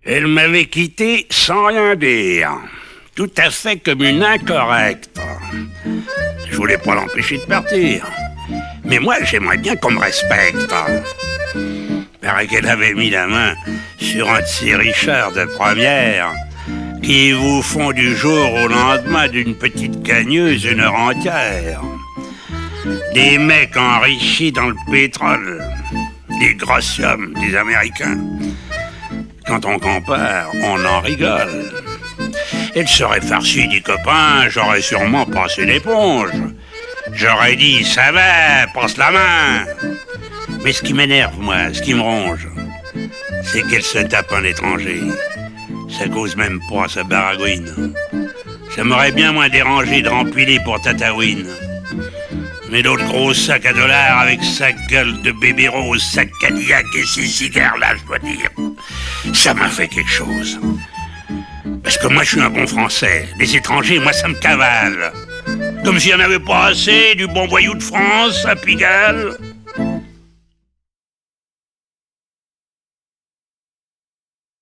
Elle m'avait quitté sans rien dire, tout à fait comme une incorrecte. Je voulais pas l'empêcher de partir, mais moi j'aimerais bien qu'on me respecte. Paraît qu'elle avait mis la main sur un de ces Richard de première qui vous font du jour au lendemain d'une petite gagneuse une heure entière. Des mecs enrichis dans le pétrole, des grosses sommes des Américains. Quand on compare, on en rigole. Elle serait farcie des copains, j'aurais sûrement passé l'éponge. J'aurais dit, ça va, passe la main. Mais ce qui m'énerve, moi, ce qui me ronge, c'est qu'elle se tape un étranger. Ça cause même pas sa baragouine. Ça m'aurait bien moins dérangé de rempiler pour Tataouine. Mais l'autre gros sac à dollars avec sa gueule de bébé rose, sa Cadillac et ses cigares là, je dois dire, ça m'a fait quelque chose. Parce que moi je suis un bon Français. Les étrangers, moi ça me cavale. Comme s'il n'y en avait pas assez du bon voyou de France à Pigalle.